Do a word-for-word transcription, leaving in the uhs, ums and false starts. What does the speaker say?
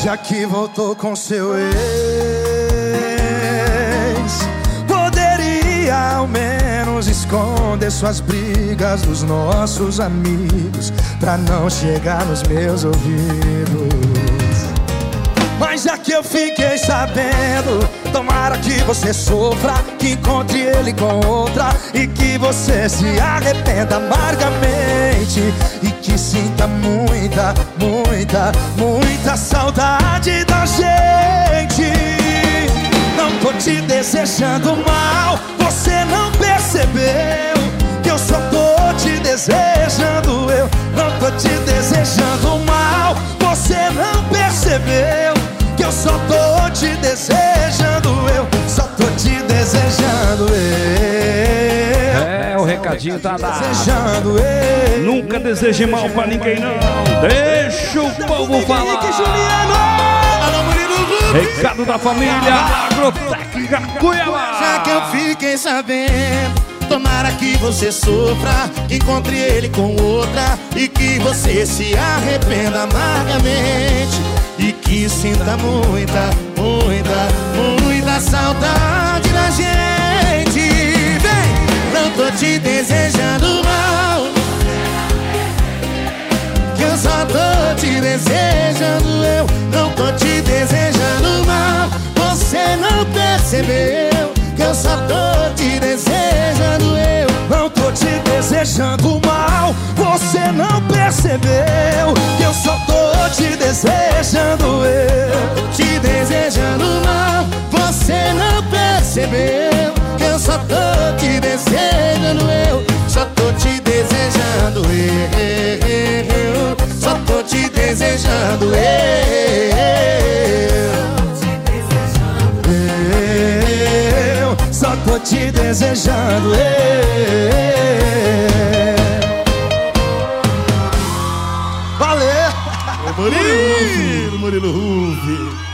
Já que voltou com seu ex, poderia ao menos esconder suas brigas dos nossos amigos, pra não chegar nos meus ouvidos. Mas já que eu fiquei sabendo, tomara que você sofra, que encontre ele com outra e que você se arrependa amargamente e que sinta muita, muita, muita saudade da gente. Não tô te desejando mal, você não percebeu que eu só tô te desejando. Eu não tô te desejando mal, você não percebeu que eu só tô te desejando. Eu só tô te desejando. Eu É, o recadinho tá dado. Desejando eu. Nunca deseje mal pra ninguém, não. Deixa o povo falar. Recado da família Agrotécnica Cuiabá. Já que eu fiquei sabendo, tomara que você sofra, que encontre ele com outra e que você se arrependa amargamente e que sinta muita, muita, muita saudade da gente. Vem, não tô te desejando mal, que eu só tô te desejando. Eu não tô te desejando mal, você não percebeu que eu só tô te desejando. Eu não tô te desejando mal, você não percebeu que eu só tô te desejando. Eu tô te desejando mal, você não percebeu que eu só tô te desejando. Eu só tô te desejando. Eu só tô te desejando. Eu só tô te desejando. Valeu! Murilo Rufi, Murilo Rufi.